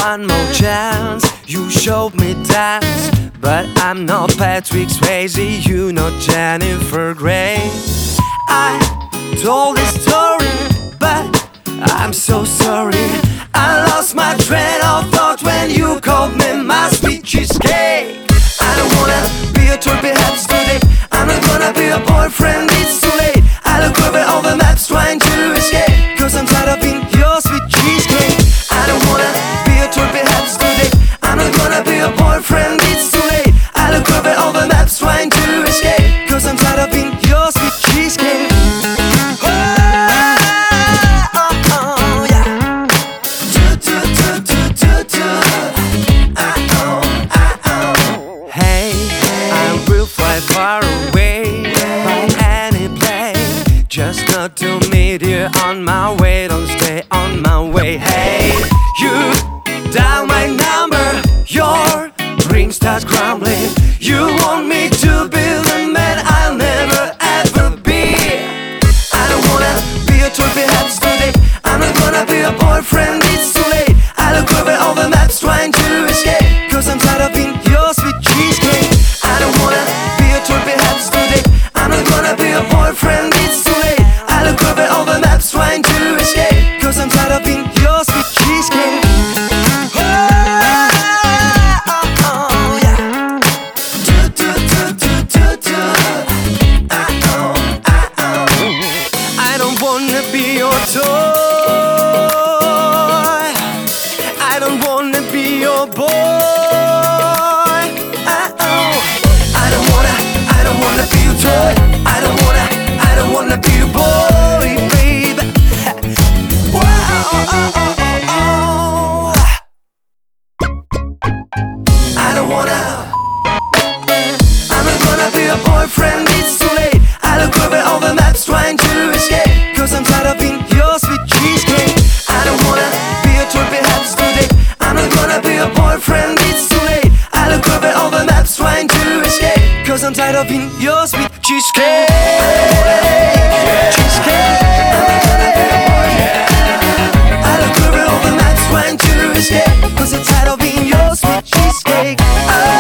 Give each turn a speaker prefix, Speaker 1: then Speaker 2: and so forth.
Speaker 1: one more chance. You showed me dance, but I'm not Patrick Swayze, you know Jennifer Grey. I told this story, but I'm so sorry. I lost my train of thought when you called me my sweet cheesecake. I don't wanna be a tour perhaps today. I'm not gonna be a boyfriend, it's too late. I look over all the maps trying to escape, cause I'm tired of being your sweet cheesecake. I don't wanna be a tour perhaps today. I'm not gonna be a boyfriend, it's too late. I look over all the maps trying to escape, cause I'm tired of being your sweet cheesecake. Far away from any place, just not to meet you on my way. Don't stay on my way. Hey, you dial my number, your ring starts crumbling. You want me to be the man I'll never ever be. I don't wanna be a tour perhaps today. I'm not gonna be a boyfriend, it's too late. I look over all the maps trying to escape, cause I'm tired of being your sweet cheesecake. I don't wanna perhaps today. I'm not gonna be a boyfriend, it's too late. I look over all the maps trying to escape, cause I'm tired of being your sweet cheesecake. I don't wanna be your toy. I don't wanna be your boy. I don't wanna be a boy, baby. Wow. I don't wanna. I'm not gonna be a boyfriend, it's too late. I look over all the maps trying to escape, cause I'm tired of being your sweet cheesecake. I don't wanna be a tour perhaps today. I'm not gonna be a boyfriend, it's too late. I look over all the maps trying to escape, cause I'm tired of being your sweet cheesecake. Cheesecake. I look over all the maps trying to escape, cause I'm tired of being your sweet cheesecake.